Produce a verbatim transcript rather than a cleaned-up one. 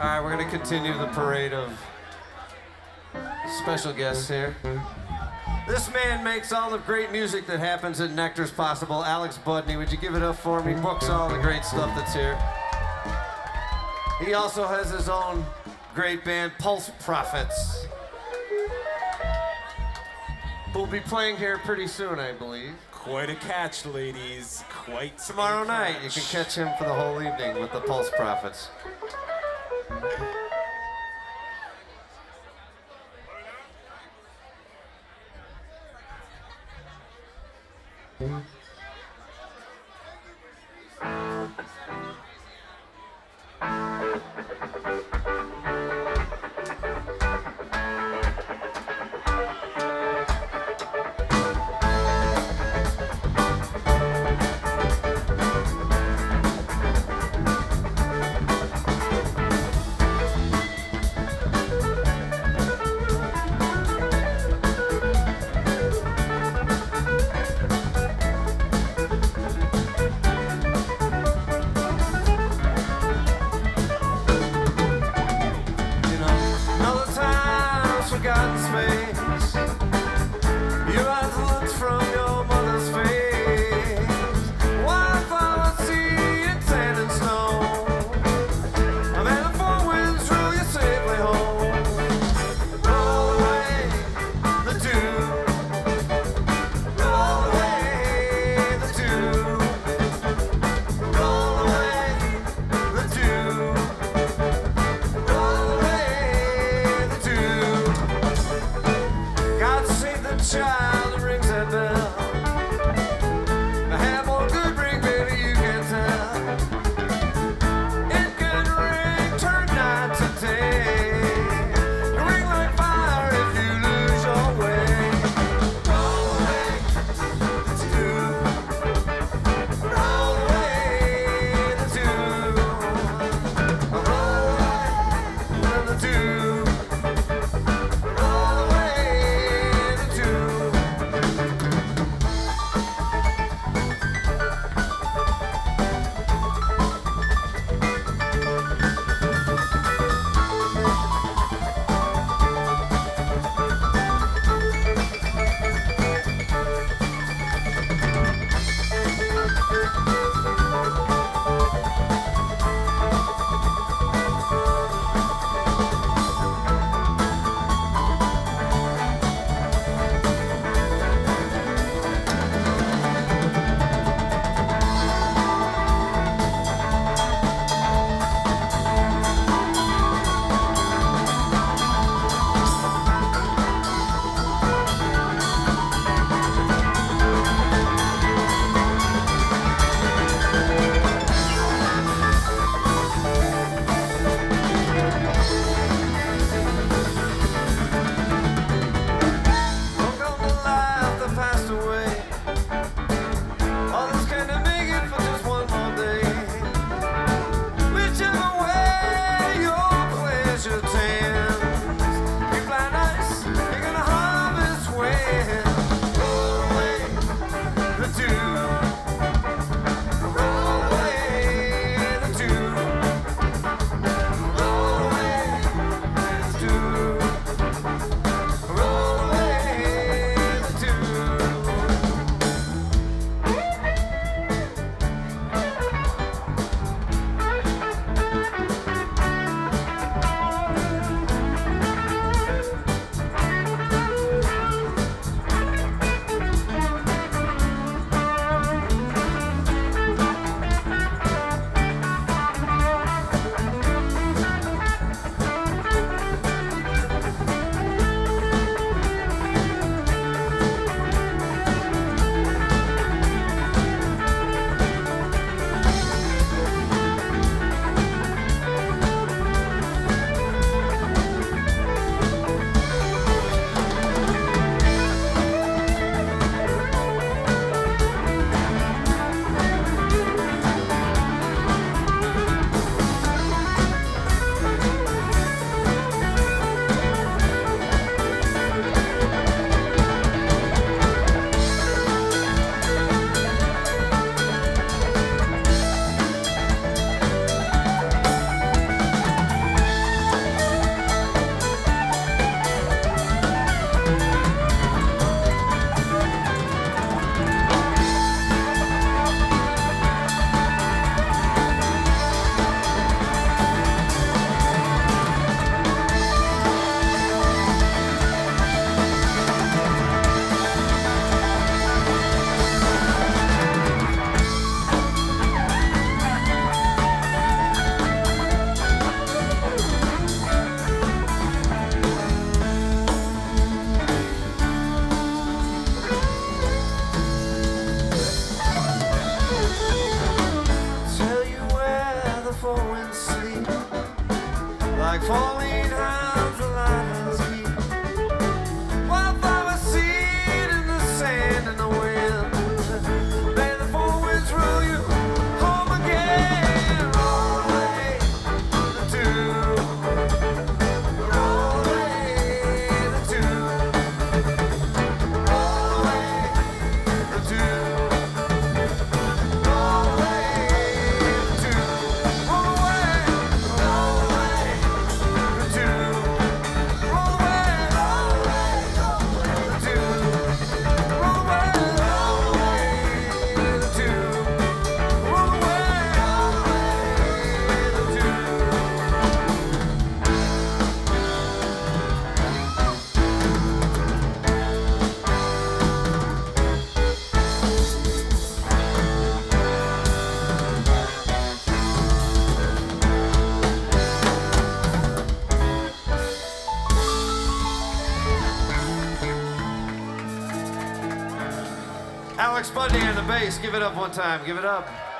All right, we're gonna continue the parade of special guests here. This man makes all the great music that happens at Nectar's possible. Alex Budney, would you give it up for me? Books all the great stuff that's here. He also has his own great band, Pulse Prophets, who'll be playing here pretty soon, I believe. Quite a catch, ladies. Quite Tomorrow a night, catch. you can catch him for the whole evening with the Pulse Prophets. like falling hounds, the lighthouse keep. Wildflower seed in the sand and the wind. May the four winds roll you home again. Roll away the tune. Roll away the tune. Roll away the tune. Roll away the tune. Roll away. Roll away the tune. Roll away. Roll away the tune. Roll away. Roll away the tune. Roll away. Roll away the tune. Alex Budney on the bass. Give it up one time. Give it up.